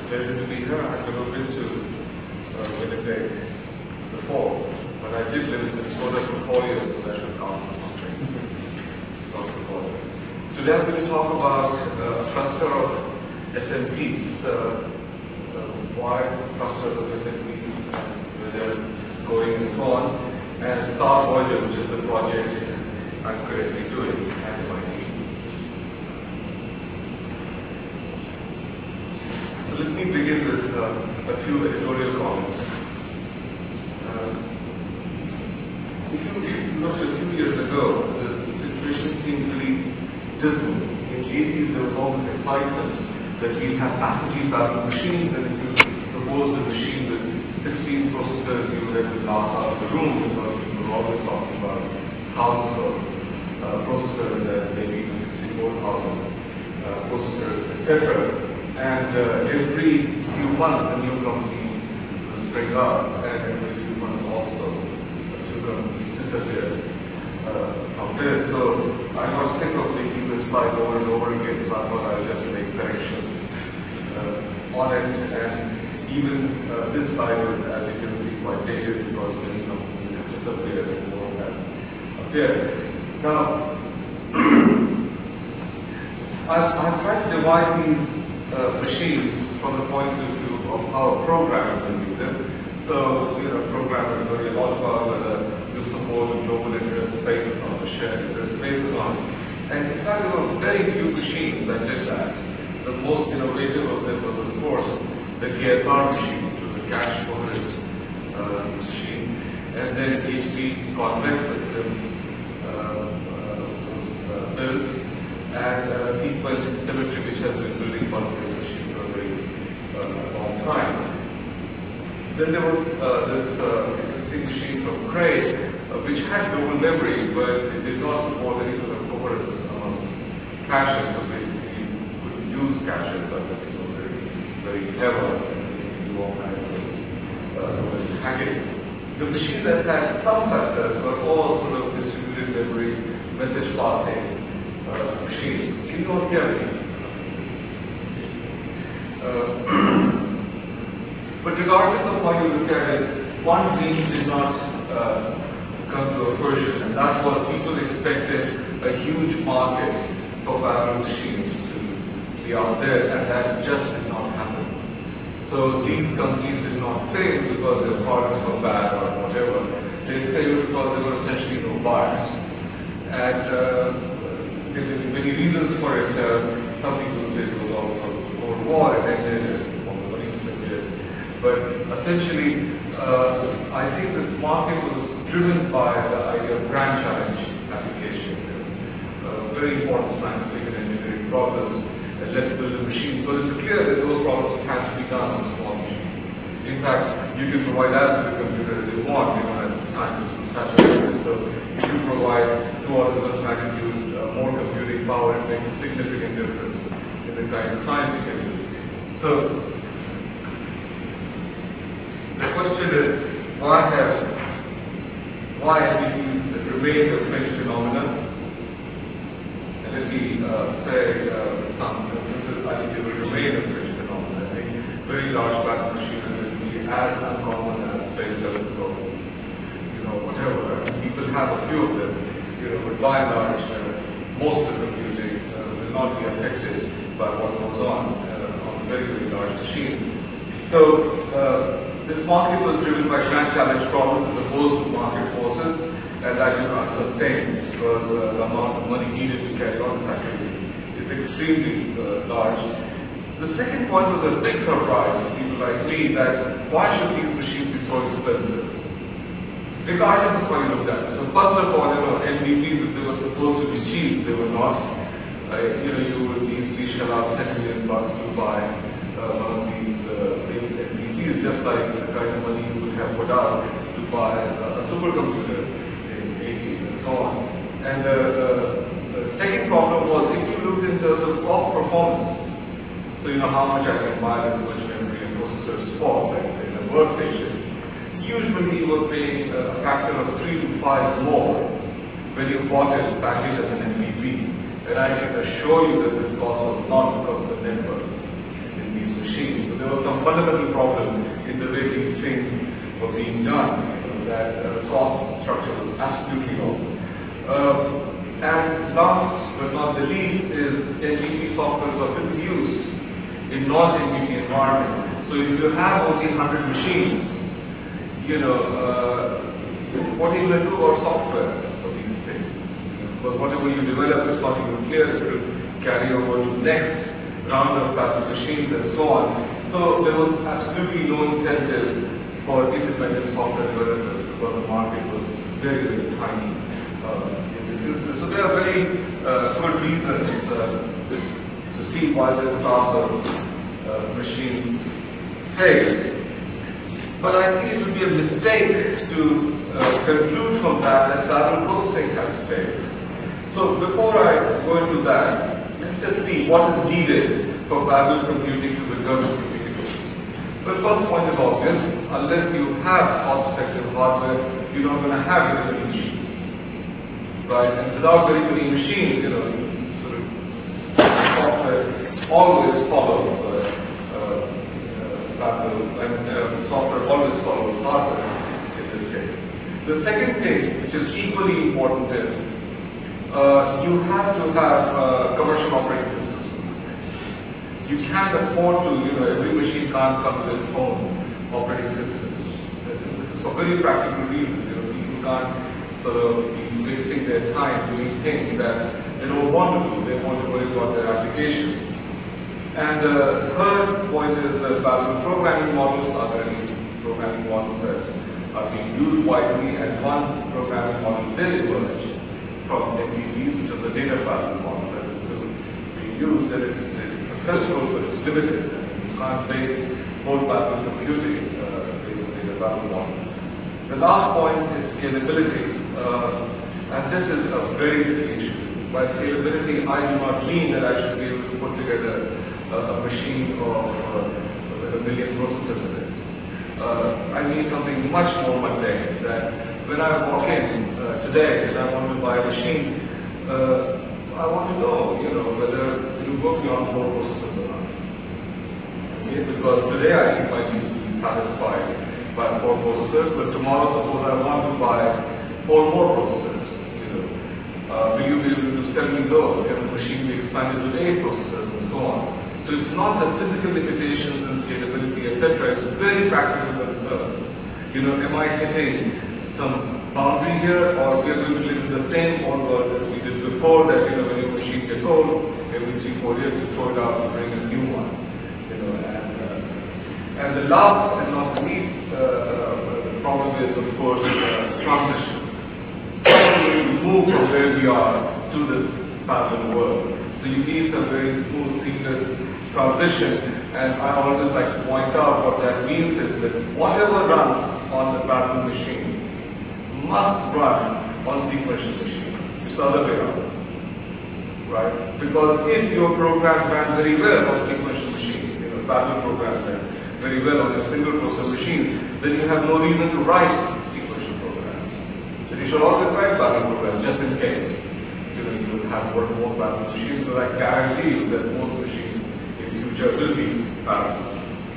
pleasure to be here. I've never been to Winnipeg before, but I did live in Minnesota for 4 years, so that should count for something. Across the border. Today I'm going to talk about a cluster of SMPs, why clusters of SMPs and where they're going and so on, and Star Voyager, which is the project I'm currently doing at my team. So let me begin with a few editorial comments. If you looked a few years ago, the situation seemed pretty dismal. In the 80s, there was all this excitement that we'll have massively parallel machines, and if you proposed a machine with 16 processors, you would have been laughed out of the room because people were always talking about thousands of processors and maybe even 64,000 processors, etc. And every few months, a new company will spring up, and every few months also, a few companies disappear from this. So I got sick of making this slide over and over again, so I thought I'll just make corrections on it. And even this slide is, as you can see, quite dated because many companies have disappeared and more have appeared. Now, I've tried to divide these machines from the point of view of how a programmer will use it. So, programmers worry a lot about whether you support a global interest spaces on the shared interest spaces on it. And in fact, there were very few machines that did that. The most innovative of them was, of course, the KSR machine, which was a cache coherent machine. And then HP Convex systems was built, and Sequent Symmetry, which has been building Convex machines for a very long time. Then there was this interesting machine from Cray, which had global memory, but it did not support any sort of coherence amongst caches. So basically, you couldn't use caches unless you were very clever and you could do all kinds of hacking. The machines that had some success were all sort of distributed memory, message passing machines. Can you all hear me? But regardless of how you look at it, one dream did not come to a fruition, and that was people expected a huge market for parallel machines to be out there, and that just did not happen. So these companies did not fail because their products were bad or whatever. They failed because there were essentially no buyers. And there may be many reasons for it. Some people say it was all because of the Cold War and ended and all the money disappeared. But essentially, I think this market was driven by the idea of grand challenge applications, very important scientific and engineering problems, and let's build a machine. So it's clear that those problems can be done on small machines. In fact, you can provide as big a computer as you want, as scientists will saturate. So if you provide 2 orders of magnitude more computing power, it makes a significant difference in the kind of science you can do. So the question is, why SPPs remained a fringe phenomenon? And let me say some instances, I think they will remain a fringe phenomenon. I think very large battle machinery will be as uncommon as space telescopes, whatever. And people have a few of them, but by and large, most of the computing will not be affected by what goes on very, very large machines. So this market was driven by grand challenge problems as opposed to market forces, and that you can't sustain because the amount of money needed to carry on this activity is extremely large. The second point was a big surprise to people like me, that why should these machines be so expensive? Regardless of how you looked at it. So first of all, MVPs, if they were supposed to be cheap, they were not. You would easily shell out $10 million to buy one of these big MVPs, just like the kind of money you would have put out to buy a supercomputer in the 80s and so on. And the second problem was, if you looked in terms of cost performance, so how much I can buy this much memory and processors for, let's say, in a workstation, usually you were paying a factor of 3 to 5 more when you bought it packaged as an MVP. And I can assure you that this cost was not because of the network in these machines. So there was some fundamental problem in the way these things were being done, that cost structure was absolutely wrong. And last but not the least is NDT software for typical use in non-NDT environment. So if you have only 100 machines, what are you going to do about software for these things? Because whatever you develop is not even clear, it will carry over to the next round of parallel machines and so on. So there was absolutely no incentive for independent software developers because the market was very, very tiny in this instance. So there are very good reasons to see why this class of machines failed. But I think it would be a mistake to conclude from that parallel processing has failed. So before I go into that, let's just see what is needed for parallel computing to become ubiquitous. The first point is obvious. Unless you have cost-effective hardware, you're not going to have very many machines. Right? And without very many machines, sort of software always follows parallel, and software always follows hardware in this case. The second thing, which is equally important, is you have to have commercial operating systems for these things. You can't afford to, every machine can't come with its own operating system. This is for very practical reasons. People can't sort of be wasting their time doing things that they don't want to do. They want to worry about their applications. And the third point is the parallel programming models. Are there any programming models that are being used widely? And one programming model did emerge from NDTs, which is the data parallel model that is still being used, and it's successful, but it's limited. You can't base whole parallel computing based on data parallel model. The last point is scalability, and this is a very big issue. By scalability, I do not mean that I should be able to put together a machine with 1 million processors in it. I mean something much more mundane, that when I walk in today and I want to buy a machine, I want to know, whether it will go beyond 4 processors or not. Okay? Because today I think my needs will be satisfied by 4 processors, but tomorrow suppose I want to buy 4 more processors. Will you be able to sell me those? Can the machine be expanded with 8 processors and so on? So it's not the physical limitations and scalability, etc. It's very practical concerns. Am I hitting some boundary here, or we are going to live in the same old world as we did before, that when your machine gets old, every 3-4 years you throw it out and bring a new one. And the last and not the least problem is, of course, transition. To move from where we are to this parallel world. So you need some very smooth, seamless transition, and I always like to point out what that means is that whatever runs on the parallel machine must run on sequential machine. It's the other way around. Right? Because if your program ran very well on sequential machine, parallel program ran very well on a single processor machine, then you have no reason to write sequential programs. So you should always write parallel programs just in case. You will have more parallel machines, so I guarantee you that most machines in future will be parallel.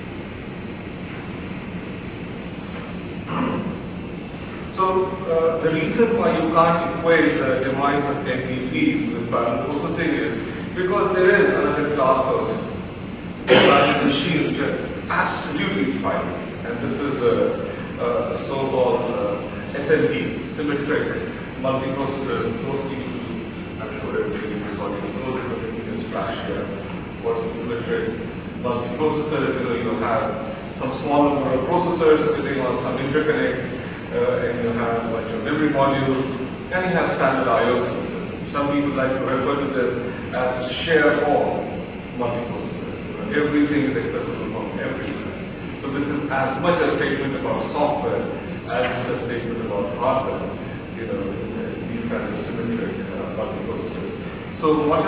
So the reason why you can't equate the demise of NDTs with parallel processing is because there is another class of parallel machines which are absolutely thriving, and this is the so-called SMPs, symmetric multiprocessors. Those people, I'm sure everybody in this audience knows it, but let me just flash here. What's a symmetric multiprocessor? You have some small number of processors sitting on some interconnect, and you have a bunch of memory modules, and you have standard I/O systems. Some people like to refer to this as share all multiprocessors. Everything is accessible from everywhere. So this is as much a statement about software as it's a statement about hardware. These kinds of symmetric multiprocessors. So what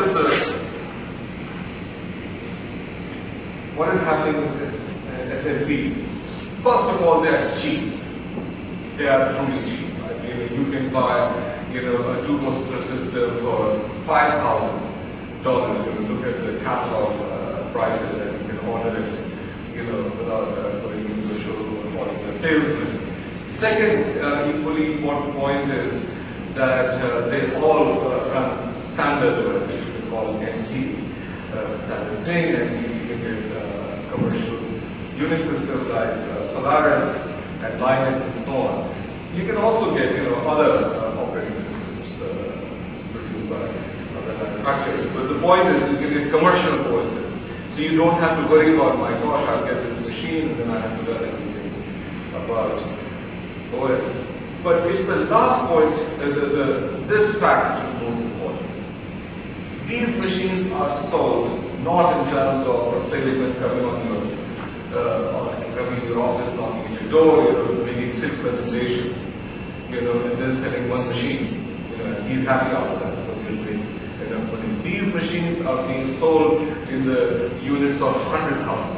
is happening with SMPs? First of all, they are cheap. They are truly cheap. You can buy, a 2-processor system for $5,000. You look at the catalog prices, and you can order it without going into a showroom or calling a salesman. Second, equally important point is that they all run standard work, which we call NC, standard thing. NC, you can get commercial unit systems like Solaris and Linux and so on. You can also get other operating systems produced by other manufacturers. But the point is, you can get commercial OSs. So you don't have to worry about, my gosh, I'll get this machine and then I have to learn everything about OS. But it's the last point, this fact which is most important. These machines are sold not in terms of a salesman coming coming to your office, knocking at your door, making 6 presentations, and then selling one machine. And he's happy after that because he's made enough money. These machines are being sold in the units of 100,000.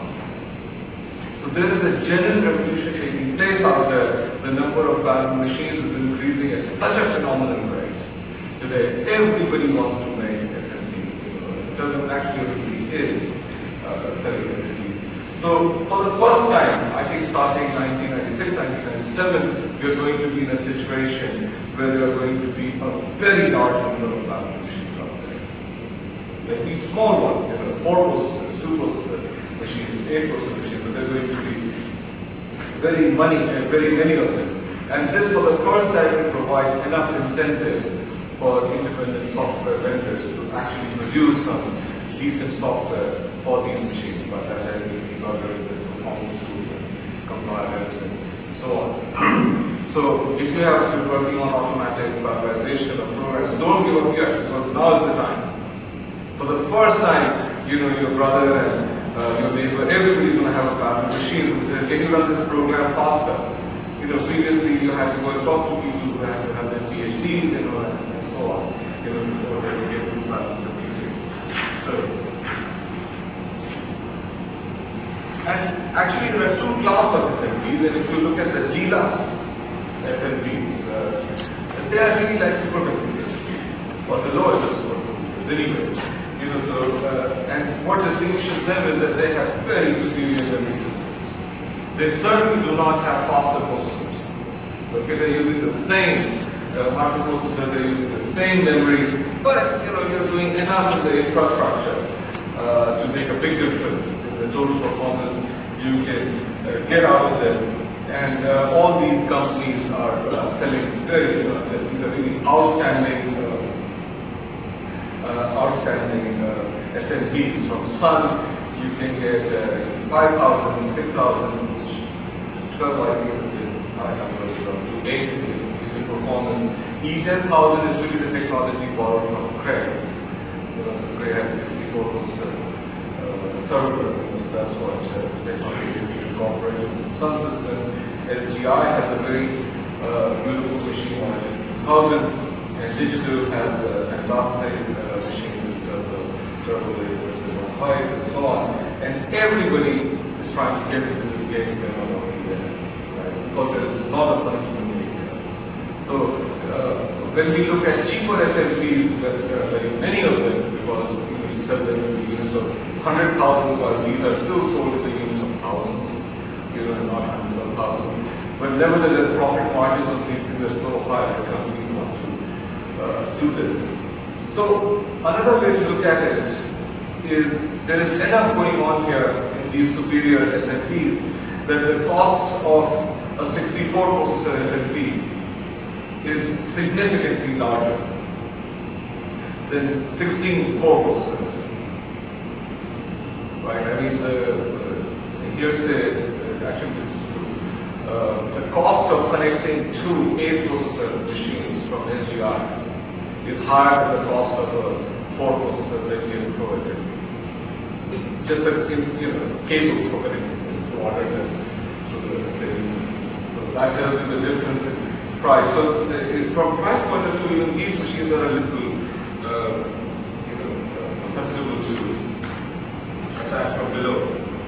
So there is a genuine revolution taking place out there. The number of bamboo machines is increasing at such a phenomenal rate. Today, everybody wants to make SMTs. It doesn't actually really is selling SMTs. So for the first time, I think starting 1996, 1997, we are going to be in a situation where there are going to be a very large number of bamboo machines out there. Like these small ones, 4 processors, 2 processor machines, 8 processor machines, but there are going to be very many of them. And this, for the first time, will provide enough incentive for independent software vendors to actually produce some decent software for these machines by having debuggers and performance tools and compilers and so on. So if you are still working on automatic parallelization of programs, don't give up yet, because now is the time. For the first time, your brother and your neighbor, everybody's going to have a bamboo machine who says, can you run this program faster? Previously you had to go and talk to people who had to have their PhDs, and so on, before they would get to bamboo computing. So, and actually there are 2 classes of SMPs, and if you look at the deluxe SMPs, they are really like supercomputers, or the lower level supercomputers anyway. And what distinguishes them is that they have very superior memory systems. They certainly do not have faster processors. Okay, they're using the same microprocessor, they're using the same memory, but you're doing enough in the infrastructure to make a big difference in the total performance you can get out of them. And all these companies are selling very, these are really outstanding SMPs. From Sun, you can get 5,000, 6,000, 12, I think is a bit high numbers, to 8 is decent performance. E10,000 is really the technology borrowed from Cray. So Cray has 64 processor server, so that's what technology is incorporated in Sun Systems. SGI has a very beautiful machine, 150,000, and Digital has a Darkseid machine in terms of turbo lasers and height and so on. And everybody is trying to get into this game they're not already there, right? Because there is a lot of money to be made here. So when we look at cheaper SMPs, there are very many of them, because you sell them in the units of 100,000, while these are still sold in the units of thousands, and not hundreds of thousands. But nevertheless, profit margins on these things are so high that companies want to do this. So another way to look at it is there is enough going on here in these superior SMPs that the cost of a 64 processor SMP is significantly larger than 16 core processors. Right? I mean, actually this is true. The cost of connecting 2 8 processor machines from SGI is higher than the cost of a 4 processor Pentium Pro SMT. Just cables for connecting to water them to the same. So that tells you the difference in price. So from price point of view, even these machines are a little susceptible to attack from below.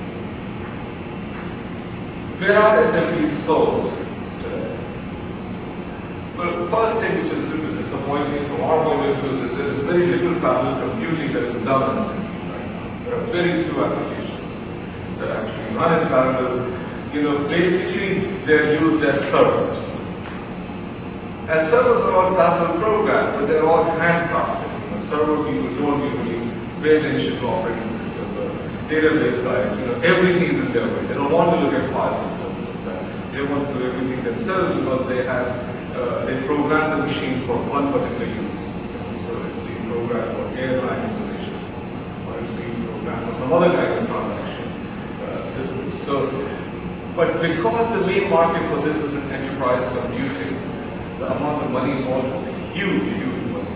Where are SMPs sold today? Well, the first thing which is a little disappointing from our point of view is that there is very little parallel computing that is done in SMPs right now. There are very few applications. that actually run in parallel, basically they're used as servers. And servers are all parallel programs, but they're all handcrafted. Server people don't usually pay attention to operating system, database guys, everything is in their way. They don't want to look at file systems and that. They want to do everything themselves because they program the machine for one particular use. So it's being programmed for airline information, or it's being programmed for some other kind of transaction system. But because the main market for this is in enterprise computing, the amount of money involved is huge, huge money.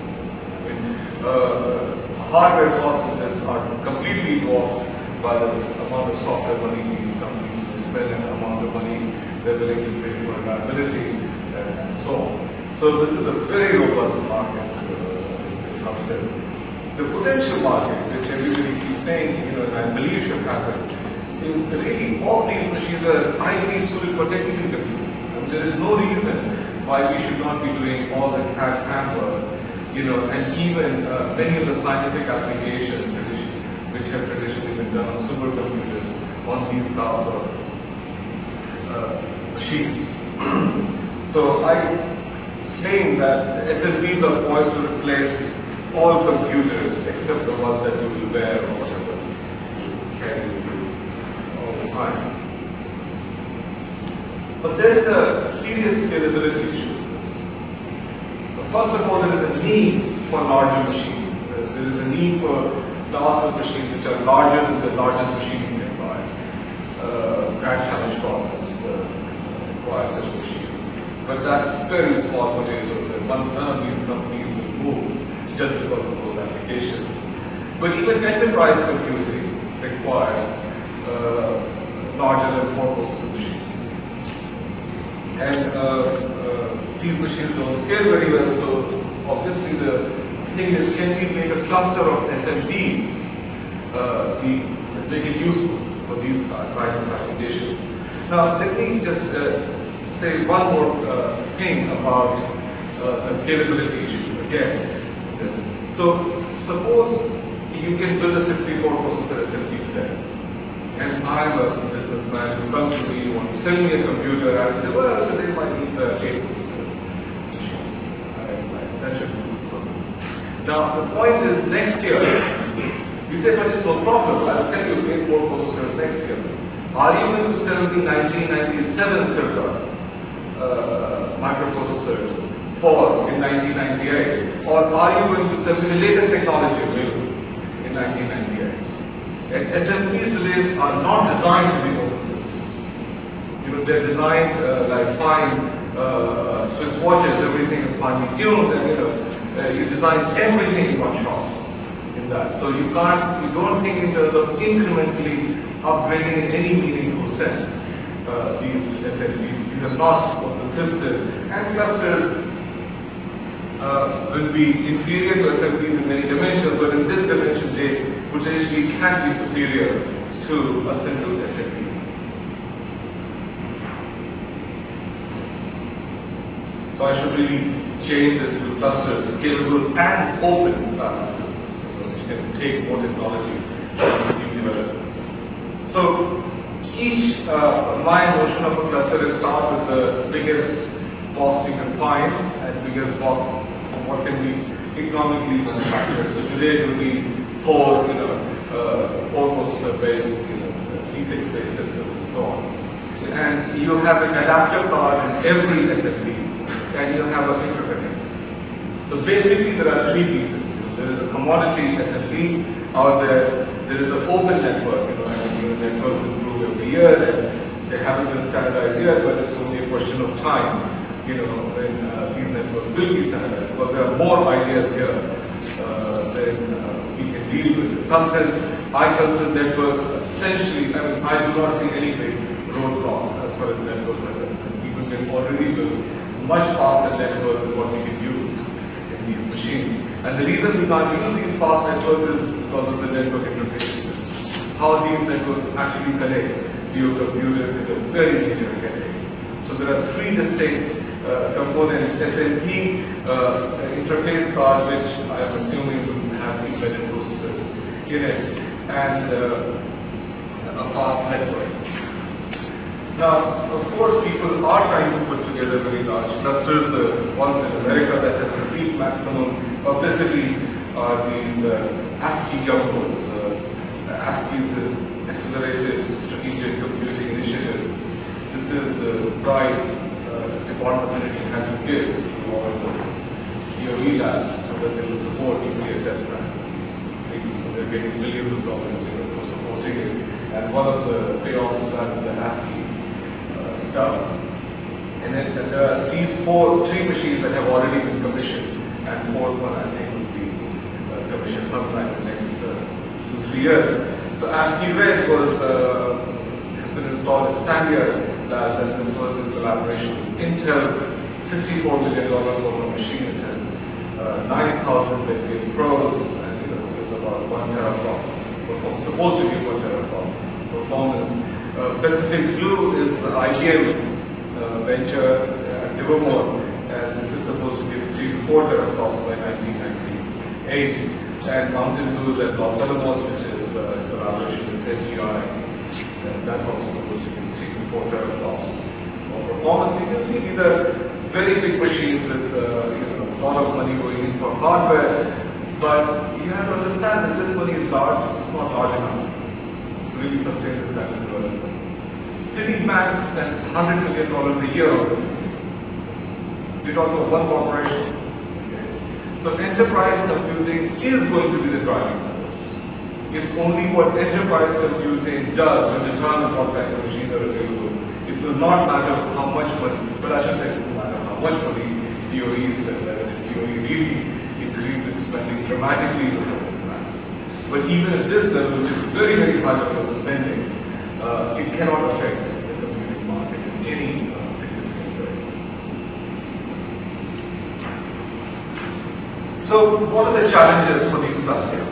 Hardware costs in this are completely dwarfed by the amount of software money these companies spend and the amount of money they're willing to pay for reliability and so on. So this is a very robust market in some sense. The potential market, which everybody keeps saying, and I believe should happen, is really all these machines are ideally suited for technical computing. There is no reason why we should not be doing all the CAD work, and even many of the scientific applications which have traditionally been done on supercomputers on these types of machines. So I claim that SMPs are poised to replace all computers except the ones that you will wear or whatever you carry with you all the time. But there is a serious scalability issue. First of all, there is a need for larger machines. There is a need for class of machines which are larger than the largest machine you can buy. Grand Challenge process requires such machines. But that's very small potatoes, and none of these companies will move just because of those applications. But even enterprise computing requires larger than 4 processor machines. And these machines don't scale very well, so obviously the thing is, can we make a cluster of SMPs, make it useful for these kind of applications? Now, let me just say one more thing about the scalability issue again. So, suppose you can build a 64 processor SMP today. And I'm a businessman who comes to me, you want to sell me a computer, and I say, well, today might need 8 processor machine. That should be good for me. Now, the point is, next year, you say, but it's no problem, I'll sell you 8 more processors next year. Are you going to sell the 1997 circa microprocessors in 1998? Or are you going to sell the latest technology available in 1998? And SMPs today are not designed to be open systems. They're designed like fine Swiss watches, everything is finely tuned, and you design everything in one shot in that. So you don't think in terms of incrementally upgrading in any meaningful sense these SMPs. These are not open systems, and clusters will be inferior to SMPs in many dimensions, but in this dimension they potentially can be superior to a single SMP. So I should really change this to clusters, scalable and open parallel systems, which can take more technology and keep developing. So my notion of a cluster is start with the biggest box you can find and biggest box of what can be economically manufactured. So today it will be 4 processor based, C6 based systems and so on. And you have an adapter card in every SMP, and you have an interconnect. So basically there are 3 pieces. There is a commodity SMP out there. There is an open network, and networks improve every year, and they haven't been standardized yet, but it's only a question of time, when these networks will be standardized, because there are more ideas here than we can deal with. In some sense, I consider networks essentially, I do not see any big roadblocks as far as networks are concerned. People can already build much faster networks than what we can use in these machines. And the reason we can't use these fast networks is because of the network interfaces. How these networks actually connect to your computer is a very major headache. So there are 3 distinct components: SMP, interface card, which I am assuming will have embedded processors in it, and a fast network. Now, of course, people are trying to put together very large clusters. The ones in America that have received maximum publicity are these ASCII jumbos. ASCII is this Accelerated Strategic Computing Initiative. This is the prize Department of Energy had to give to all the DOE labs so that they will support nuclear test practice. So they're getting millions of dollars for supporting it. And one of the payoffs for that is the ASCII stuff. And then there are these three machines that have already been commissioned, and fourth one I think will be commissioned sometime in the next 2-3 years. So ASCII Red has been installed at Sandia Labs, and this was in collaboration with Intel. $64 million for one machine. It has 9,000 Pentium Pros, and it's about 1 teraflop performance. Supposed to give 1 teraflop performance. Pacific Blue is the IBM venture at Livermore, and this is supposed to give 3 to 4 teraflops by 1998. And Mountain Blue is at Los Alamos, which is in collaboration with SGI, and that's also supposed to give 3 to 4 teraflops of performance. You can see these are very big machines with a lot of money going in for hardware, but you have to understand that this money is large. It's not large enough to really sustain this kind of development. Citibank spends $100 million a year. We're talking about one corporation. Okay. So enterprise computing is going to be the driving force. It's only what enterprise computing does will determine what kind of machines are available. It will not matter how much money, but I should say it will matter how much money DOE spends. That is, if DOE really increases its spending dramatically, it will have an impact. But even at this level, which is very, very high level of spending, it cannot affect the computing market in any significant way. So, what are the challenges for these clusters?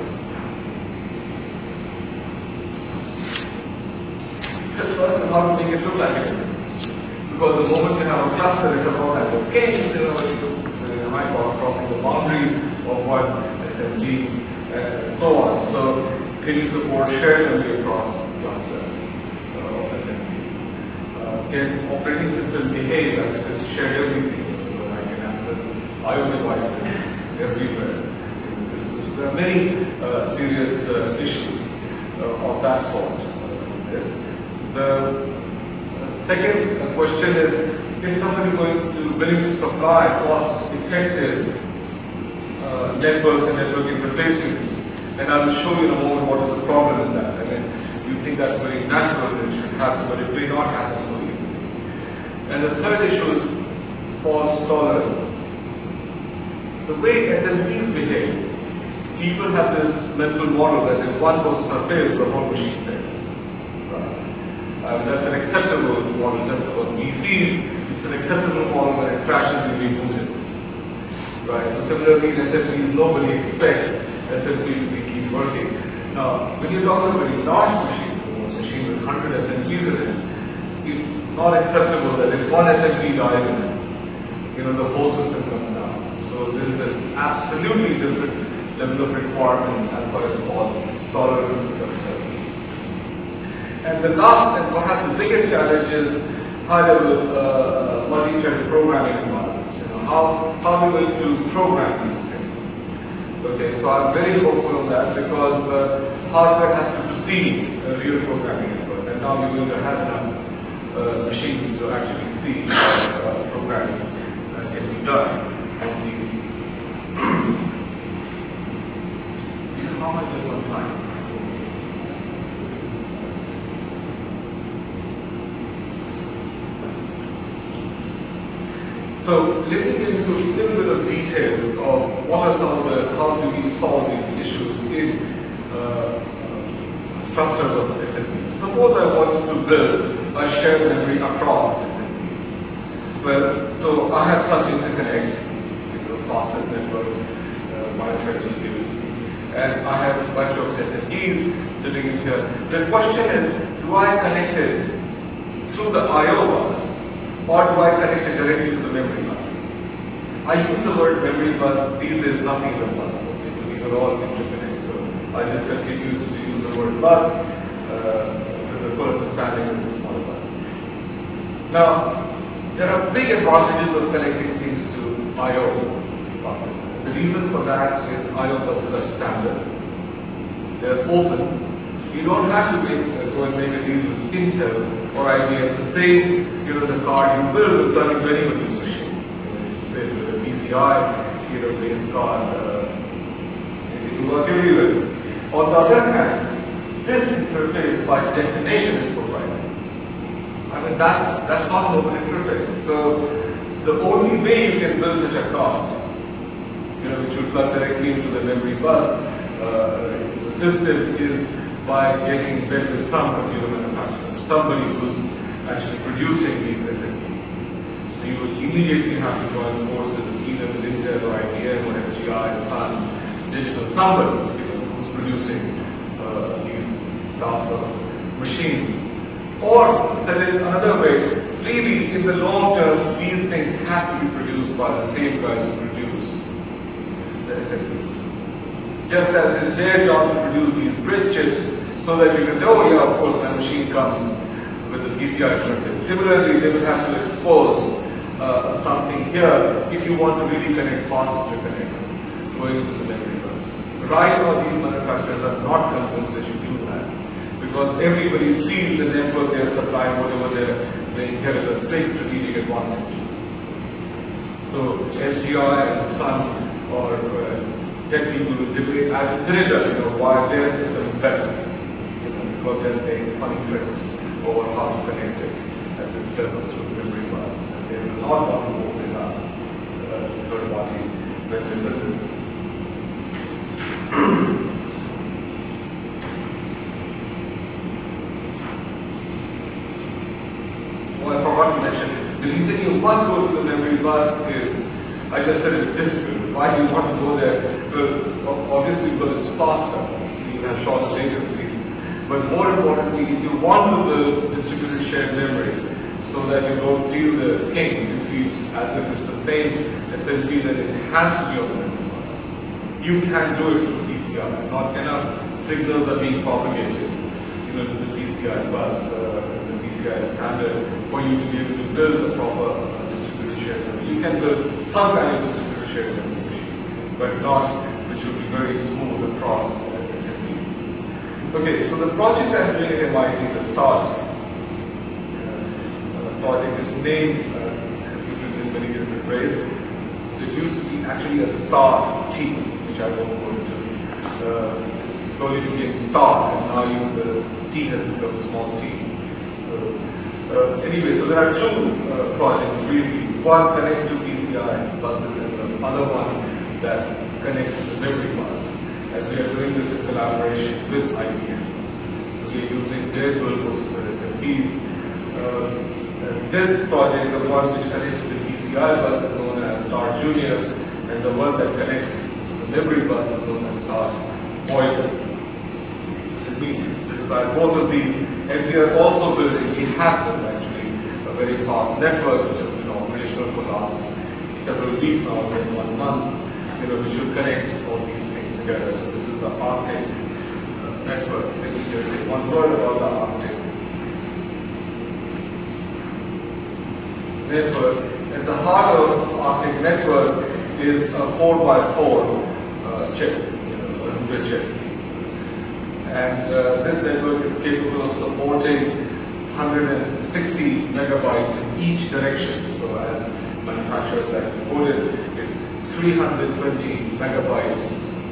First, how to make it look like it is. Because the moment you have a cluster, it has all kinds of games, you might call crossing the boundaries of what SMD and so on. So, can you support shared memory across clusters of SMD? Can operating system behave as if it's shared everything? So I can access IO devices everywhere in the system. So there are many serious issues of that sort with this. The second question is, is somebody willing to supply cost-effective networks and network interfaces? And I will show you in a moment what is the problem in that. I mean, you think that's very natural that it should happen, but it may not happen so easily. And the third issue is false tolerance. The way SMPs behave, people have this mental model that if one processor fails, the whole machine fails. That's an acceptable model in terms of PCs. It's an acceptable model when it crashes and rebooted. Right. So similarly, in SMPs, nobody expects SMPs to keep working. Now, when you're talking about very large machines, a machine with 100 SMPs in it, it's not acceptable that if one SMP dies in it, the whole system comes down. So there is an absolutely different level of requirements as far as fault tolerance is concerned. And the last and perhaps the biggest challenge is high-level multi-threaded programming environments. How are we going to program these things? Okay, so I'm very hopeful on that because hardware has to precede a real programming effort, and now we're going to have enough machines to actually see programming can be done on these. How much is on time? So let me get into a little bit of details of what are some of how do we solve these issues in clusters of SMPs. Suppose I want to build a shared memory across SMPs. Well, so I have some interconnect, fastest network, multi-thread GPUs, and I have a bunch of SMPs sitting in here. The question is, do I connect it through the I/O bus? Or do I connect it directly to the memory bus? I use the word memory bus. These days, nothing is a bus. These are all interconnected. So I just continue to use the word bus with full understanding of this model. Now, there are big advantages of connecting things to I/O buses. The reason for that is I/O buses are standard. They're open. You don't have to go and make a deal with Intel or IBM to say, the card you build is running to anybody's machine. Say with a PCI, based card, it will work everywhere. On the other hand, this interface by definition is proprietary. I mean, that's not an open interface. So the only way you can build such a card, which will plug directly into the memory bus system, is by getting in bed with some computer manufacturer, somebody who's actually producing these SSDs. So you would immediately have to join forces either with Intel or IBM or FGI, Sun, Digital, somebody who's producing these class of machines. Or said it another way, really in the long term, these things have to be produced by the same guys who produce the SSDs. Just as it is their job to produce these bridge chips so that you can say, oh yeah, of course my machine comes with the PCI interface. Similarly, they will have to expose something here if you want to really connect fast interconnect going into the memory bus. Right now, these manufacturers are not convinced they should do that because everybody sees the network they are supplying, whatever they inherit a big strategic advantage. So FGI and Sun or tech people will debate ad infinitum, why their system is better, because they're playing funny tricks over how to connect it at this level through the memory bus, and they will not want to open up third-party vendors at this level. Oh, I forgot to mention, the reason you must go to the memory bus is, I just said it's difficult. Why do you want to go there? Well, obviously because it's faster, you have shorter latencies. But more importantly, if you want to build distributed shared memory so that you don't feel the king, you feel as if it's the same SMT, then it has to be on the memory bus. You can do it through PCI. Not enough signals are being propagated to the PCI bus, the PCI standard, for you to be able to build a proper distributed shared memory. You can build some kind of distributed shared memory machine, but not which will be very smooth across SMTs. Okay, so the project I'm doing at MIT, the START project, is named in many different ways. So it used to be actually a STAR T, which I won't go into. It slowly became STAR, and now even the T has become a small t. Anyway, so there are two projects really. One connects to PCI buses and the other one that connects to the memory bus. And we are doing this in collaboration with IBM. So we are using their dual processor SMTs. This project, the one which connects to the PCI bus, is known as STAR Junior, and the one that connects to the memory bus is known as STAR Voyager. Let me describe both of these. And we are also building, we have built actually, a very fast network which has been operational for the last several weeks now, in 1 month, which should connect all these things together. So this is the Arctic network. Let me just say one word about the Arctic network. At the heart of Arctic network is a 4x4 chip, a Huawei chip. And this network is capable of supporting 160 megabytes in each direction. So as manufacturers have reported, it's 320 megabytes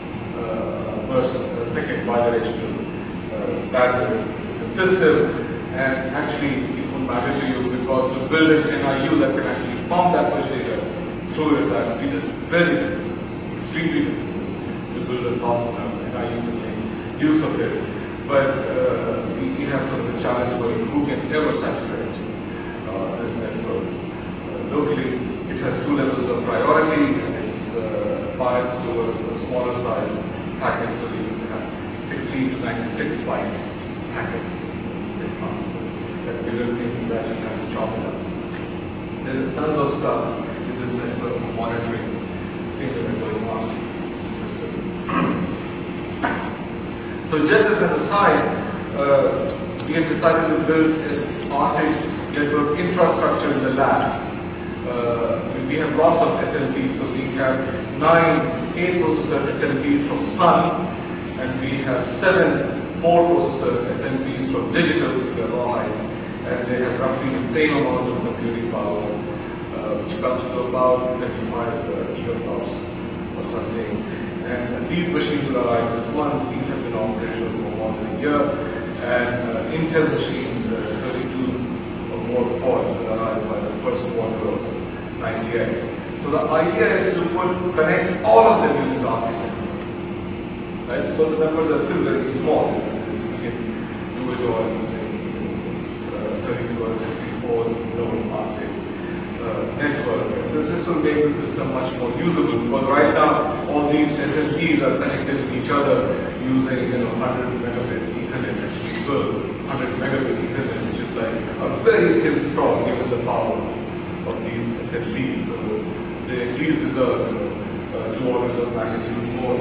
per second bidirectional bandwidth system. And actually, it won't matter to you because to build an NIU that can actually pump that much data through it, that speed is very difficult, extremely difficult to build a fast enough NIU to make use of it. But we have sort of a challenge going, who can ever saturate this network? Locally, it has 2 levels of priority, and it's biased towards a smaller size packet, so you can have 16 to 96 bytes packets in faster. That bigger thing that you have to chop it up. There is tons of stuff in this network for monitoring things that are going on in the system. So just as an aside, we have decided to build an ARTIC network infrastructure in the lab. We have lots of SNPs, so we have 9 8-processor SNPs from Sun, and we have 7 4-processor SNPs from Digital Rawhide, and they have roughly the same amount of computing power, which comes to about 25 gigaflops or something. And these machines will arrive this month. These have been operational for more than a year, and Intel machines, 32 or more pods, will arrive by the first quarter of 98. So the idea is to connect all of them using the ARTIC. Right? Because the numbers are still very small. We can do it all using 32 or 64 node ARTIC network. And this will make the system much more usable, because right now all these SNPs are connected to each other using 100 megabit Ethernet, which we will 100 megabit Ethernet, which is like a very thin straw given the power of these SNPs. So they at least deserve 2 orders of magnitude more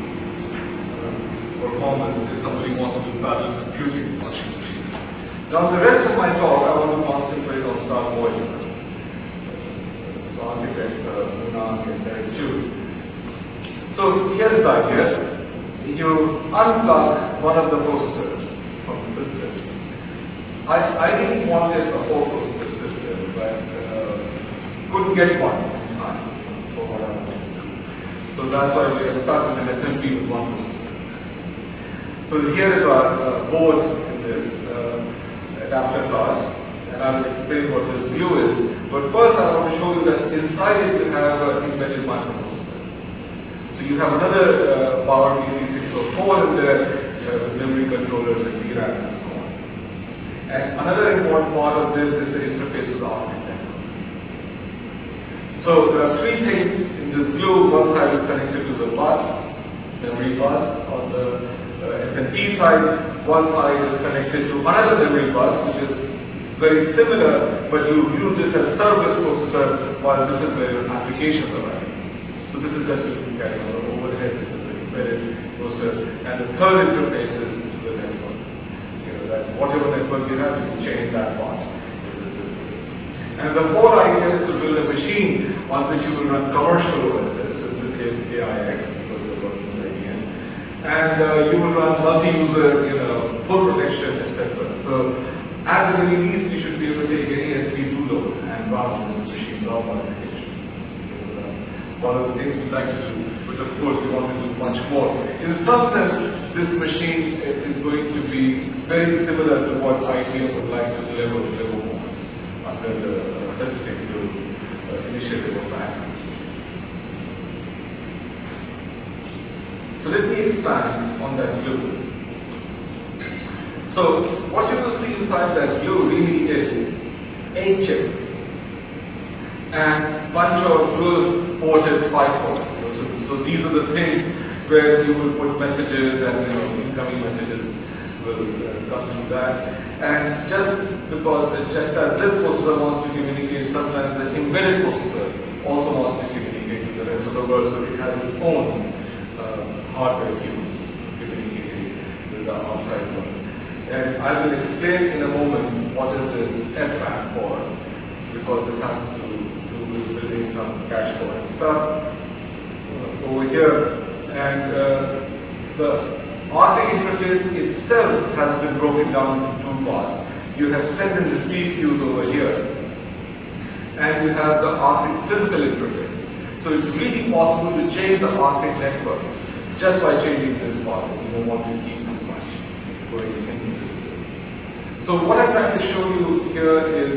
performance if somebody wants to do parallel computing functions. Now the rest of my talk I want to concentrate on Star Voyager. So architect Munang and Derek Chu. So here is the idea. You unplug one of the processors from the system. I didn't want a 4-processor system, but couldn't get one in time for what I wanted to do. So that's why we are stuck with an SMP with 1 processor. So here is our board in this adapter class, and I will explain what this view is. But first I want to show you that inside it you have an embedded microprocessor. So you have another PowerPC604 in there, with memory controllers and DRAM and so on. And another important part of this is the interface with the ARTIC network. So there are 3 things in this glue. One side is connected to the bus, memory bus. On the SNP side, one side is connected to another memory bus, which is very similar, but you use this as service processor, while this is where your applications are running. So this is just to carry on the overhead. This is the embedded processor, and the third interface is to the network. That whatever network you have, you can change that part in the system. And the whole idea is to build a machine on which you will run commercial OSs, so in this case AIX, because we're working with IBM. And you will run multi-user, full protection, etc. So at the very least, you should be able to take any SP2 load and run on this machine without modification. One of the things we like to do, but of course we want to do much more. In some sense, this machine is going to be very similar to what IBM would like to deliver to Livermore under the Pacific Blue initiative of ACME. So let me expand on that glue. So what you will see inside that glue really is a chip and bunch of dual ported 5 ports. So these are the things where you will put messages, and incoming messages will come through that. And just as this processor wants to communicate, sometimes the embedded processor also wants to communicate with the rest of the world, so it has its own hardware queues communicating with the outside world. And I will explain in a moment what is this SRAM for, because this has to do with building some cache core and stuff over here. And the ARTIC interface itself has been broken down into 2 parts. You have send and receive queues over here, and you have the ARTIC physical interface. So it's really possible to change the ARTIC network just by changing this part. You don't want to keep this much going into this. So what I'm trying to show you here is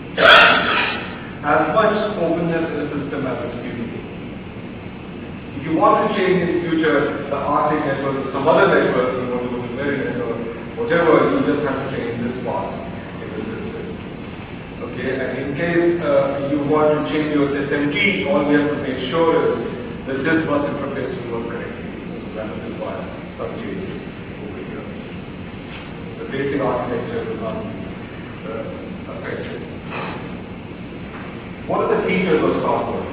as much openness in the system as is feasible. If you want to change in future the ARTIC network to some other network, you want to go to Merinet or whatever, you just have to change this part in the system. Okay, and in case you want to change your SMT, all we have to make sure is that this bus interface will work correctly. So that will require some changes over here. The basic architecture will not be affected. What are the features of Star Voyager?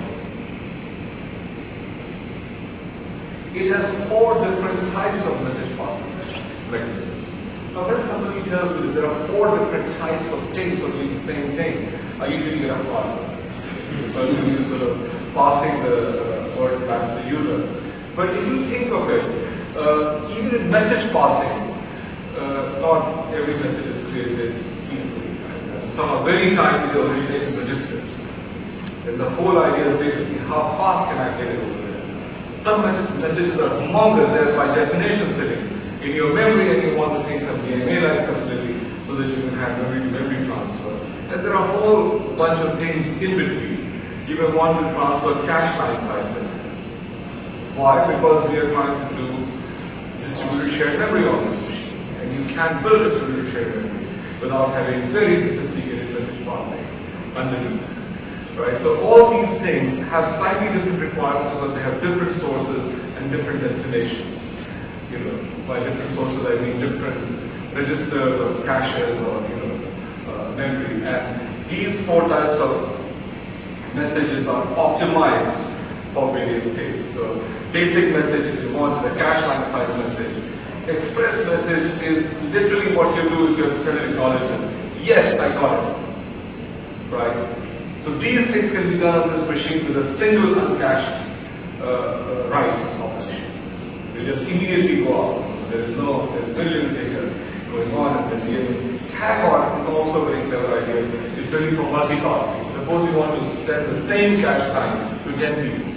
It has 4 different types of message passing mechanisms. Now when somebody tells me that there are 4 different types of things for doing the same thing, I usually get a flag. So I'm sort of passing the word back to the user. But if you think of it, even in message passing, not every message is created equally. Some are very tiny, they originate in registers. And the whole idea is basically how fast can I get it over there. Some messages are humongous, they're by definition sitting in your memory, and you want the thing to be MA-like facility so that you can have memory transfer. And there are a whole bunch of things in between. You may want to transfer cache line size messages. Why? Because we are trying to do distributed shared memory on this machine. And you can build distributed shared memory without having very sophisticated message passing underneath. Right? So all these things have slightly different requirements because they have different sources and different destinations. You know, by different sources I mean different registers or caches or memory. And these 4 types of messages are optimized for various things. So basic message, if you want, is a cache line size message. Express message is literally what you do is you have to send an acknowledgement. Yes, I got it. Right? So these things can be done on this machine with a single uncached write of the machine. They just immediately go out. So there's millions here going on, and then the tag on is also a very clever idea. It's really for multicasting. Suppose you want to send the same cache time to 10 people.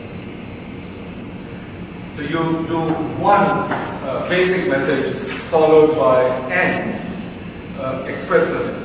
So you do one basic message followed by n express messages.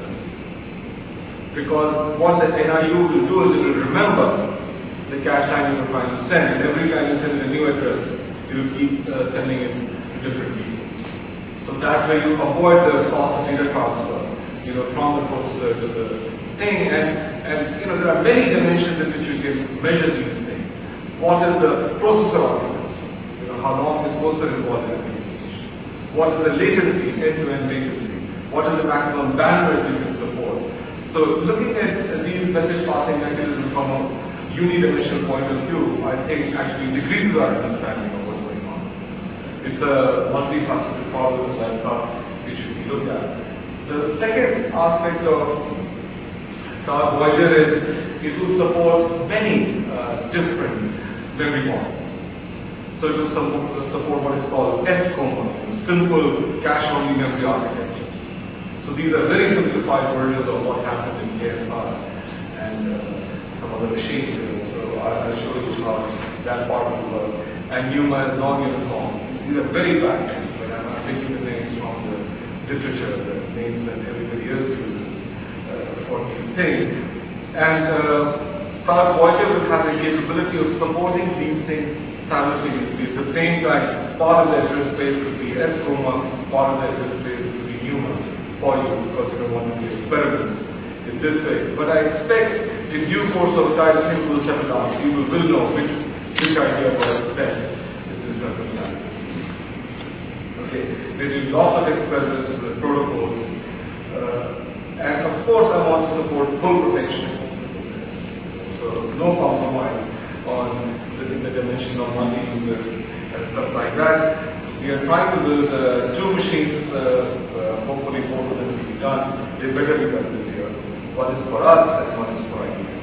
Because what the NIU will do is it will remember the cache line you were trying to send, and every time you send a new address, it will keep sending it to different people. So that way you avoid the cost of data transfer, from the processor to the thing, and there are many dimensions in which you can measure these things. What is the processor occupancy? How long is processor involved in a communication? What is the latency, end-to-end latency? What is the maximum bandwidth you can support? So looking at these message passing mechanisms from a unidimensional point of view, I think actually decreases our understanding of what's going on. It's a multifaceted problem that I thought it should be looked at. The second aspect of Star Voyager is it will support many different memory models. So it will support what is called SCOMA, simple cache-only memory architecture. So these are very simplified versions of what happens in KSR and some other machines. So I'll show you how that part will work. And NUMA is non-uniform. These are very bad names, but I'm taking the names from the literature, the names that everybody else uses for these things. And Star Voyager will have the capability of supporting these things simultaneously. At the same time, part of the address space could be SCOMA, part of the address space could be NUMA for you, because you don't want to do experiments in this way. But I expect in due course of time things will settle down. People will know which idea works best in this circumstance. Okay, there will be lots of experiments with protocols. And of course I want to support full protection. So no compromise on the dimension of multi-user and stuff like that. We are trying to build 2 machines, hopefully both of them will be done. They better be done this year. One is for us and one is for IBM.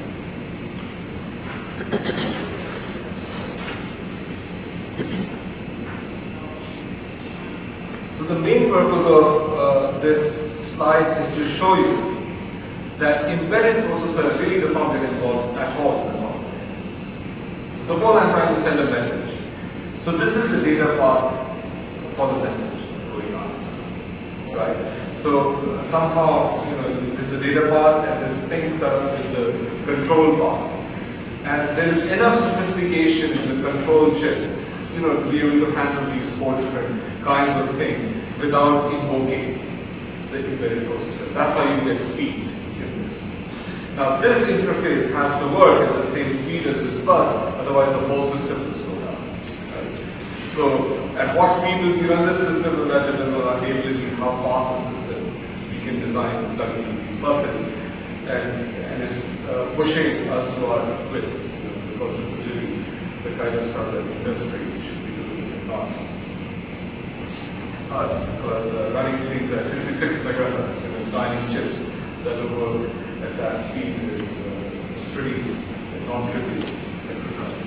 So the main purpose of this slide is to show you that embedded processor really does not get involved at all in the conversation. So suppose I'm trying to send a message. So this is the data path for the message going on, right? So somehow, this is the data path and this pink curve is the control path. And there is enough sophistication in the control chip, to be able to handle these 4 different kinds of things without invoking the embedded processor. That's how you get speed in this. Now this interface has to work at the same speed as this bus, otherwise the whole system will slow down. Right? So at what speed will we run this system, will that depend on our ability, how fast the system we can design and plug into these buses. And it's pushing us to our limits, because this is really the kind of stuff that industry should be doing in advance. us, because running things at 56 megahertz with 9 chips that will work at that speed is pretty non-trivial exercise.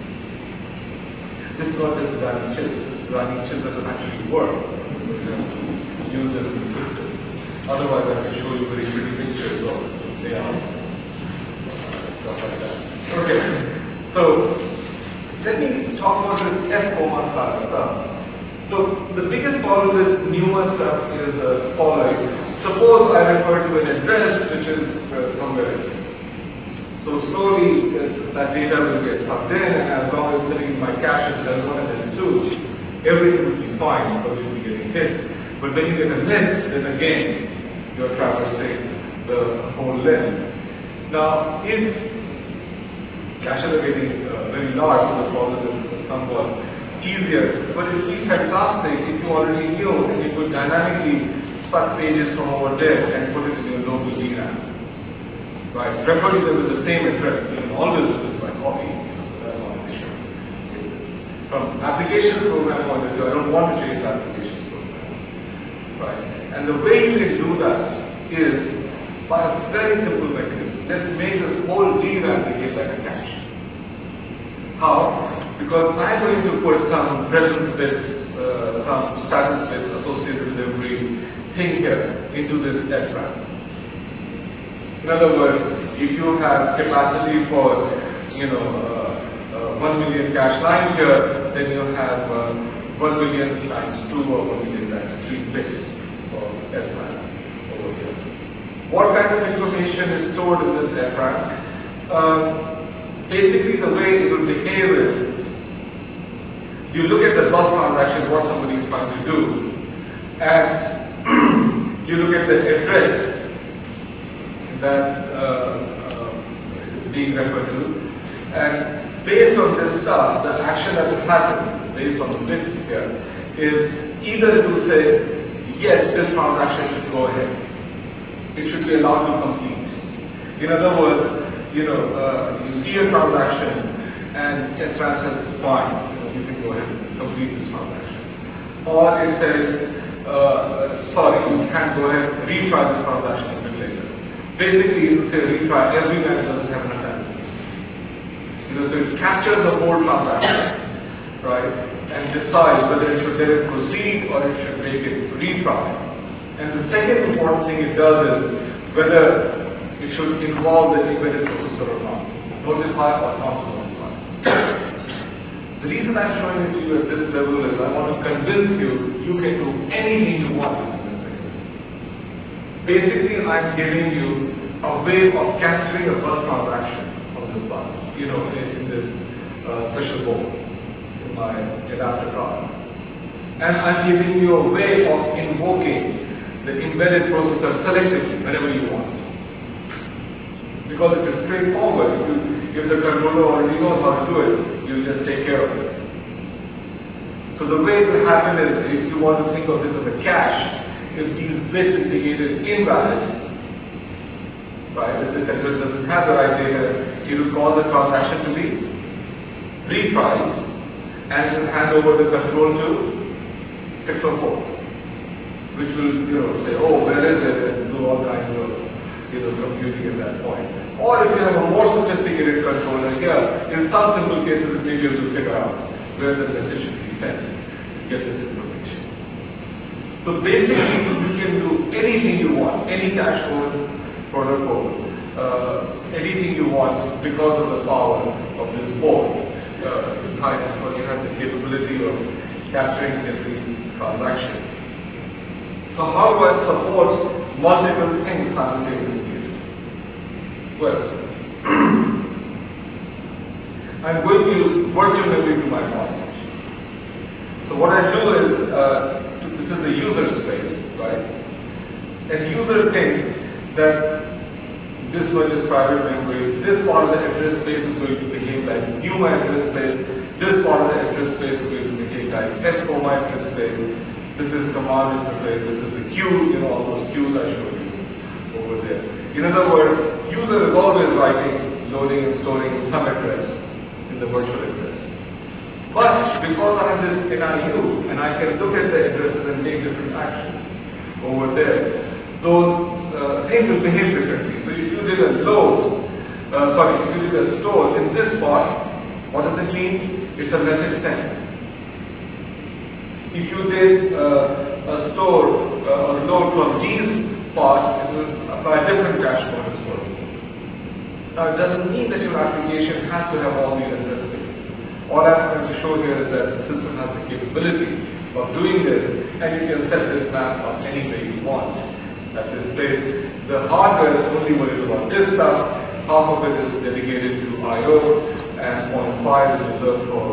This is not just running chips, this is running chips that will actually work. Use them in the system. Otherwise, I can show you very pretty pictures of layout, stuff like that. Okay, so let me talk about this FOMA stuff. Look, the biggest problem with newer stuff is the following. Suppose I refer to an address which is somewhere else. So slowly that data will get sucked in, and as long as it's sitting in my cache as L1 and L2, everything will be fine because you'll be getting hits. But when you get a miss, then again, you're traversing the whole length. Now, if caches are getting very large, so the problem is somewhat easier. But it would be fantastic if you already knew and you could dynamically suck pages from over there and put it in your local DRAM. Right? Preferably with the same address. You can always do this by copying. So that's not an issue. From applications program point of view, I don't want to change the applications program. Right? And the way you can do that is by a very simple mechanism. Let's make this whole DRAM behave like a cache. How? Because I'm going to put some presence bits, some status bits associated with every thing here into this SRAM. In other words, if you have capacity for, 1 million cache lines here, then you have 1 million times 2 or 1 million times 3 bits of SRAM over here. What kind of information is stored in this SRAM? Basically, the way it will behave is, you look at the bus transaction, what somebody is trying to do, and you look at the address that is being referred to, and based on this stuff, the action that will happen, based on the bits here, is either it will say, yes, this transaction should go ahead. It should be allowed to complete. In other words, you see a transaction and SRAM says it's fine, you can go ahead and complete this transaction. Or it says, sorry, you can't go ahead and retry this transaction a bit later. Basically, it will say retry every time it doesn't have enough time. So it captures the whole transaction, right, and decides whether it should let it proceed or it should make it retry. And the second important thing it does is whether it should involve the embedded processor or not. Notify or not notify. The reason I'm showing it to you at this level is I want to convince you you can do anything you want using this mechanism. Basically, I'm giving you a way of capturing a bus transaction on this bus, in this special board, in my adapter card. And I'm giving you a way of invoking the embedded processor selectively whenever you want. Because it is straightforward. If the controller already knows how to do it, you just take care of it. So the way it will happen is, if you want to think of this as a cache, if these bits indicated invalid, right, if this address doesn't have the right data, it will cause the transaction to be retried, and it will hand over the control to 604, which will say, oh, where is it, and do all kinds of computing at that point. Or if you have a more sophisticated controller here, in some simple cases it may be able to figure out where the message should be sent to get this information. So basically, you can do anything you want, any cache code, protocol, anything you want because of the power of this board. Because you have the capability of capturing every transaction. So how do I support multiple things simultaneously? Well, I'm going to use virtual memory to my advantage. So what I do is, this is the user space, right? And user thinks that this much is private memory, this part of the address space is going to behave like new address space, this part of the address space is going to behave like FOMA address space, this is command interface, this is the queue, all those queues I showed you over there. In other words, user is always writing, loading and storing some address in the virtual address. But because I have this NIU and I can look at the addresses and take different actions over there. Those things will behave differently. So if you did a load, if you did a store in this part, what does it mean? It's a message sent. If you did a store or load from these parts, it will apply different cache pointers for it. Now it doesn't mean that your application has to have all these address spaces. All I'm trying to show here is that the system has the capability of doing this, and you can set this map up any way you want. At this place, the hardware is only worried about this stuff. Half of it is dedicated to I/O, and 0.5 is reserved for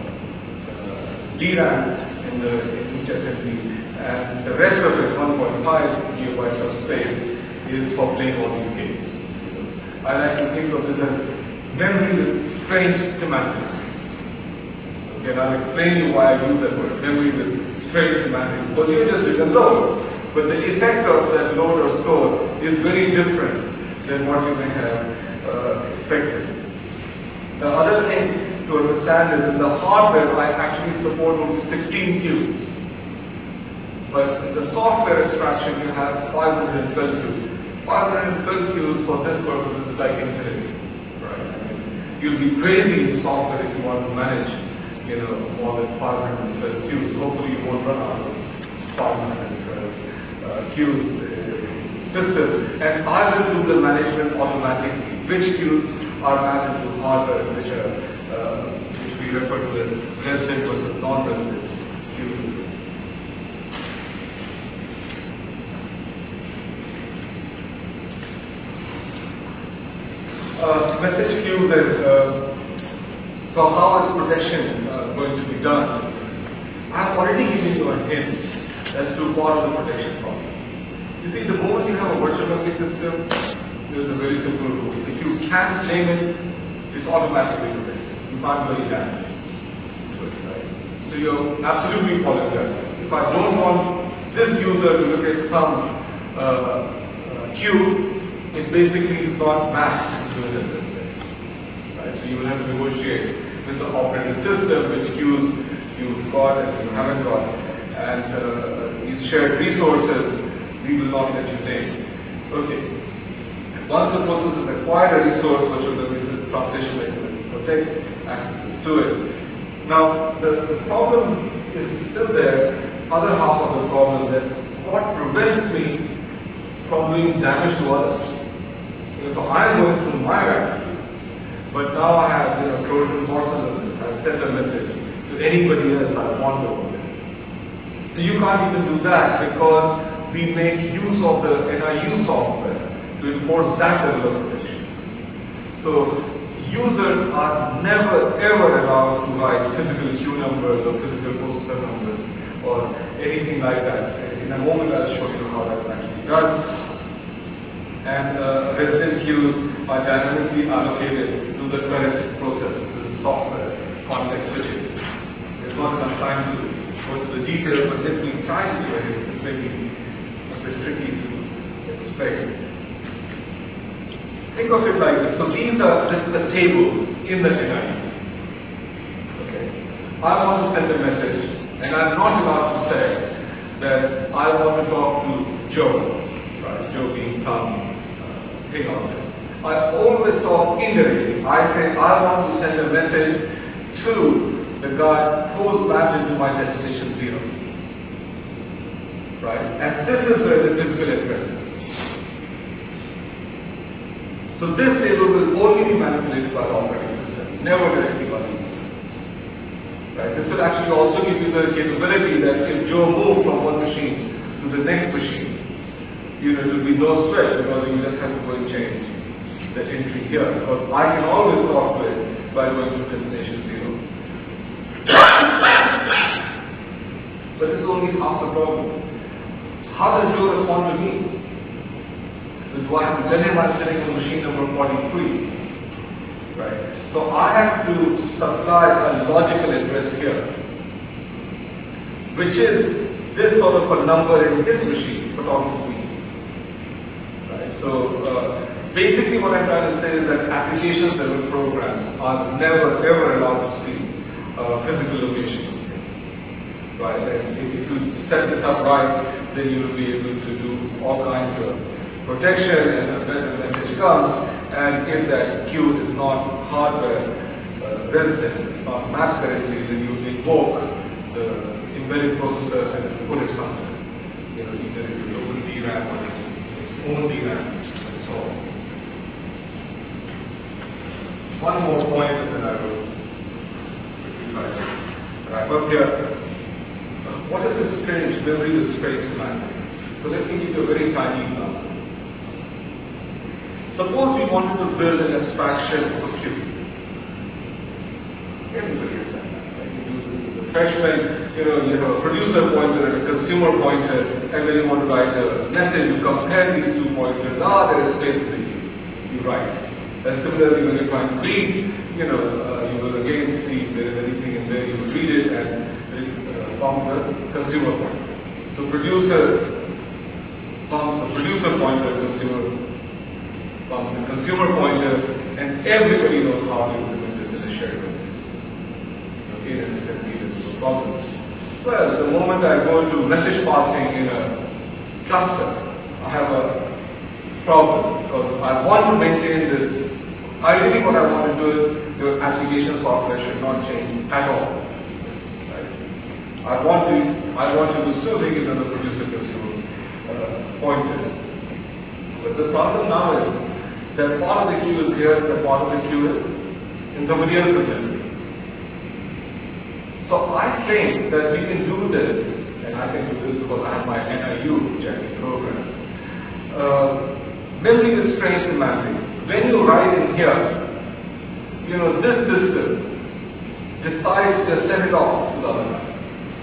DRAM in each SMD, and the rest of it, 1.5 gigabytes of space, is for playing all these games. I like to think of this as memory with strange semantics. Okay, and I'll explain you why I use that word, memory with strange semantics, because you just did a load, but the effect of that load or store is very different than what you may have expected. The other thing to understand is in the hardware I actually support only 16 queues. But in the software extraction you have 512 queues. 512 queues for this purpose is like infinity. Right? I mean, you'll be crazy in software if you want to manage, more than 512 queues. Hopefully you won't run out of 512 queues system. And I will do the management automatically. Which queues are mapped into hardware, which we refer to as resident versus non-resident queues. Message queue then. So how is protection going to be done? I've already given you a hint as to part of the protection problem. You see, the moment you have a virtual memory system, there's a very simple rule. If you can't claim it, it's automatically protected. You can't do any damage to it, right? So you're absolutely following that. If I don't want this user to look at some queue, it basically is not mapped into an address space. Right? So you will have to negotiate with the operating system which queues you've got and you haven't got. And these shared resources, we will not let you name. Okay. Once the process has acquired a resource, virtual memory translation mechanism protects accesses to it. Now, the problem is still there, other half of the problem, that what prevents me from doing damage to others. So I am going through my recipe, but now I have Trojan horses on this. I've sent a message to anybody else I want over there. So you can't even do that because we make use of the NIU software to enforce that level of protection. So users are never ever allowed to write physical queue numbers or physical processor numbers or anything like that. In a moment I'll show you how that's actually done. And resident queues are dynamically allocated to the current process. This is software context switching. There's not enough time to go into the details, but let me try to do it. This may be a bit tricky to explain. Think of it like this. So this is a table in the NIU. Okay. I want to send a message, and I'm not allowed to say that I want to talk to Joe, right? Joe being some thing on there. I always talk indirectly. I say I want to send a message to the guy who's mapped into my destination 0. Right? And this is where the physical address is. So this table will only be manipulated by the operating system, never directly by the user. Right? This will actually also give you the capability that if Joe moved from one machine to the next machine, it will be no sweat because you just have to go and change the entry here. Because I can always talk to it by going to destination 0. But this is only half the problem. How does Joe respond to me? Do I have to tell him I'm sitting on machine number 43? Right? So I have to supply a logical address here, which is this sort of a number in his machine for talking to me. Right? So basically what I'm trying to say is that applications level programs are never ever allowed to see physical locations. right? And if you set this up right, then you will be able to do all kinds of protection, and when the message comes, and if that queue is not hardware resident, it's not mapped correctly, then you invoke the embedded processor and put it somewhere. You know, either it's a local DRAM or its own DRAM, and so on. One more point, and then I will try to wrap up here. What is this strange memory restraint semantic? So let me give you a very tiny example. Suppose we wanted to build an abstraction of a queue. Everybody has done that, right? You do this as a freshman, you have a producer pointer and a consumer pointer, and when you want to write a message, you compare these two pointers. There is space in the queue. You write. And similarly, when you try and read, you will again see if there is anything in there, you will read it and form the consumer pointer. So producer forms the producer pointer, consumer forms the consumer pointer, and everybody knows how to implement this in a shared memory system. Okay, in SMT there's no problem. Well, the moment I go into message passing in a cluster, I have a problem because I want to maintain this. Ideally, what I want to do is your application software should not change at all. Right? I want you to still make it on the producer consumer pointers. But the problem now is that part of the queue is here, that part of the queue is in somebody else's memory. So I think that we can do this, and I can do this because I have my NIU, which I can program. Memory restraint semantic. When you write in here, this system decides to just send it off to the other guy.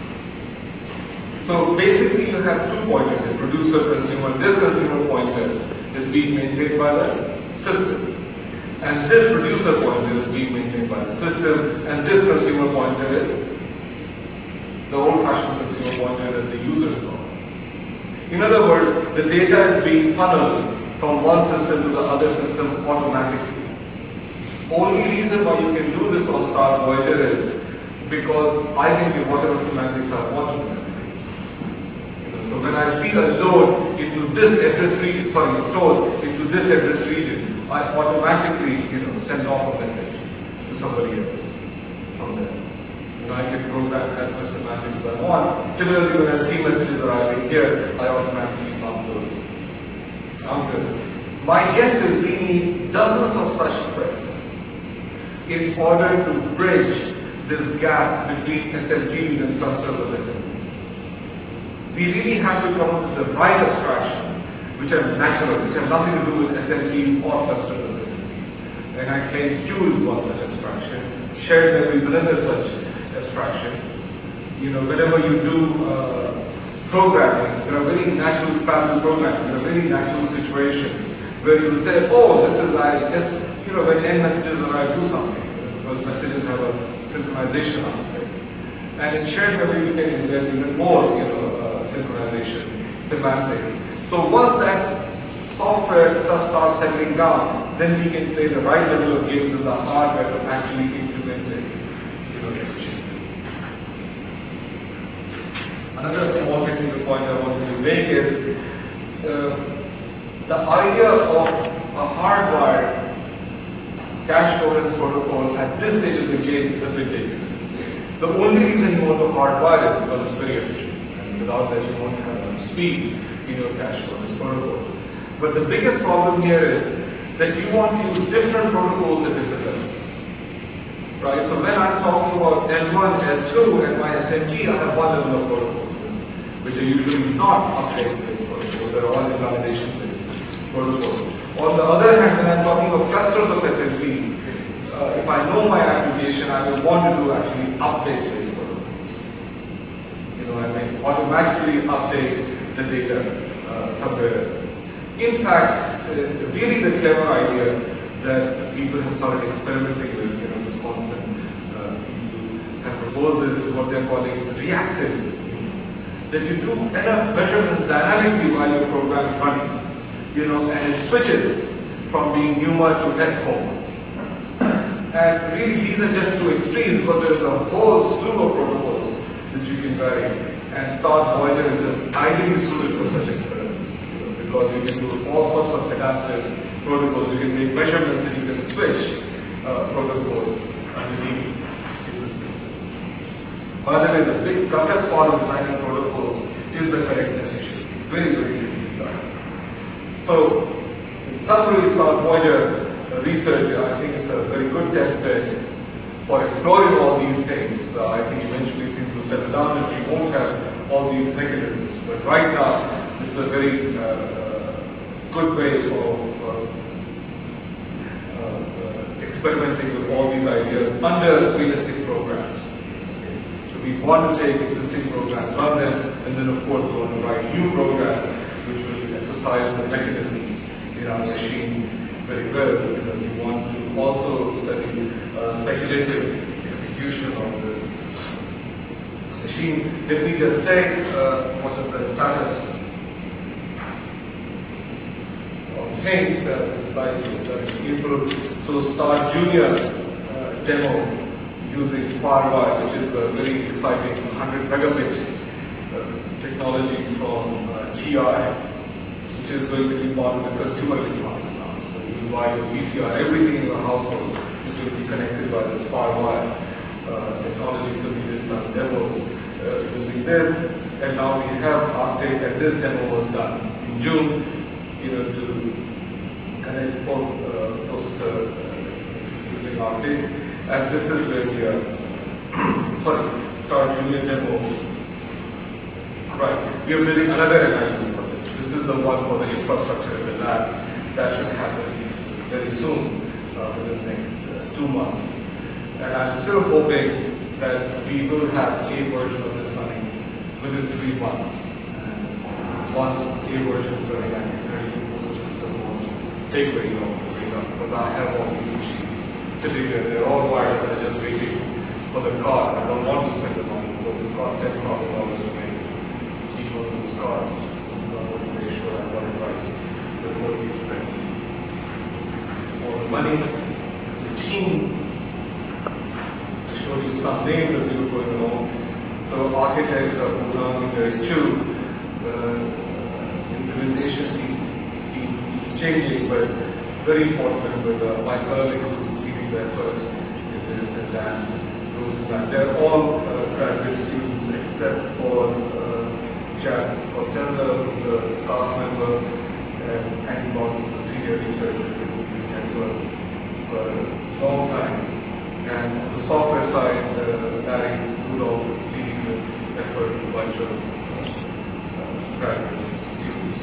So basically you have two pointers here, producer, consumer. This consumer pointer is being maintained by the system. And this producer pointer is being maintained by the system. And this consumer pointer is the old-fashioned consumer pointer that the user is on. In other words, the data is being funneled from one system to the other system automatically. Only reason why you can do this on Star Voyager is because I can give whatever semantics I want to the memory. So when I see a load into this address region, load into this address region, I automatically send off a message to somebody else from there. I can program as much semantics as I want. Similarly, when I see messages arriving here, I automatically bump those counters. My guess is we need dozens of such threads in order to bridge this gap between SMTs and clusters of SMTs. We really have to come up with the right abstraction, which are natural, which have nothing to do with SMTs or clusters of SMTs. And I claim Q is one such abstraction. Shared memory is another such abstraction. Whenever you do programming, there are very natural parallel programming, there are very natural situations where you will say, oh, this is when n messages arrive, do something, because messages have a synchronization aspect. And in shared memory, you can embed even more, synchronization semantics. So once that software stuff starts settling down, then we can play the right level of games with the hardware to actually implement it, efficiently. Another small technical point I wanted to make is the idea of a hardwired cache coherence protocol at this stage of the game is a bit dangerous. The only reason you want to hardwire it is because it's very efficient, and without that you won't have enough speed in your cache coherence protocol. But the biggest problem here is that you want to use different protocols at different levels. Right? So when I'm talking about L1, L2, and my SMT, I have one level of protocols, which are usually not update-based protocols, they're all invalidation-based protocols. On the other hand, when I'm talking of clusters of SMTs, if I know my application, I will want to do actually update-based protocols. I may automatically update the data somewhere else. In fact, really the clever idea that people have started experimenting with, Wisconsin people have proposed this, is what they're calling reactive. That you do enough measurements dynamically while your program is running, and it switches from being NUMA to S-home. And really these are just two extremes, but there is a whole slew of protocols which you can vary. And Start Voyager is just ideally suited for such experiments, because you can do all sorts of adaptive protocols. You can make measurements and you can switch protocols underneath the system. By the way, the toughest part of designing protocols is the correctness issue. It's very, very tricky stuff. So, in summary, Start Voyager research, I think it's a very good test bed for exploring all these things. I think eventually things will settle down and we won't have all these mechanisms. But right now, this is a very good way of experimenting with all these ideas under realistic programs. So we want to take existing programs, run them, and then of course we want to write new programs which will exercise the mechanisms in our machine very well, because we want to also study speculative execution of the machine. Let me just say what is the status of things. This slide is done in April. So Start Junior demo using FireWire, which is a very exciting 100 megabit technology from TI, which is going to be part of the consumer electronics now. So you buy your VCR, everything in your household is going to be connected by this FireWire technology. So we did some demos using this, and now we have Arctic, and this demo was done in June, to connect both processor using Arctic, and this is where we are. Start Junior demo. Right, we are building another NIC for this. This is the one for the infrastructure in the lab. That should happen very soon, within the next 2 months. And I'm still hoping that we will have a version of this running within 3 months. And once a version is running, I think 32 system won't take very long to bring up, because I have all these machines sitting there. They're all wired up and they're just waiting for the card. I don't want to spend the money because it costs $10,000 to make each one of those cards. So I want to make sure I got it right before we spend all the money. The team, I showed you some names as we were going along. So architects are Bhutan, there is two. Implementation team keeps changing, but very important with Mike Erlich, who's leading the efforts in this, and Dan Rosenblatt. They're all graduate students except for Chad Costello, who's a staff member, and Andy Boss is a senior researcher who's been at work for a long time. And on the software side, Larry Rudolph is leading this effort with a bunch of graduate students.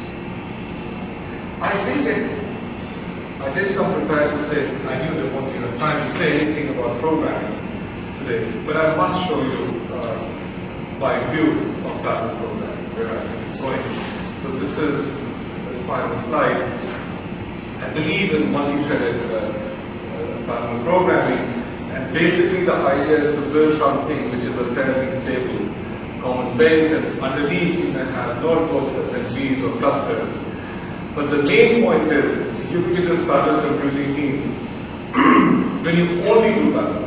I did come prepared to say, I knew there won't be enough time to say anything about programming today, but I must show you my view of parallel programming, where I think it's going. So this is the final slide. I believe in multi-threaded parallel programming, and basically the idea is to build something which is a fairly stable common base, and underneath you can have notebooks, SMBs or clusters. But the main point is, the ubiquitous parallel computing means when you only do parallel.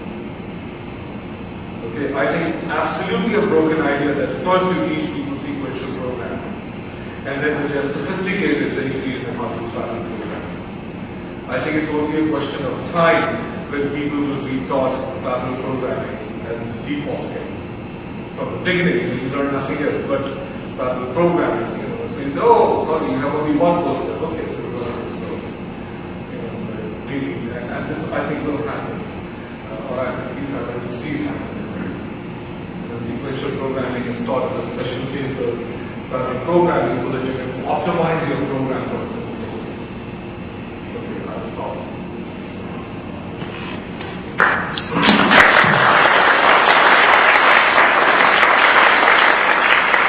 Okay, I think it's absolutely a broken idea that first you teach people sequential programming, and then when they're sophisticated, then you teach them how to do parallel programming. I think it's only a question of time when people will be taught parallel programming as the default thing. From the beginning, you learn nothing else but parallel programming. So you say, oh, sorry, you have only one process. Okay, so we're going to do so. Really, and this I think will happen, or at least I want to see it happen. Sequential programming is taught as a special case of parallel programming, so that you can optimize your program for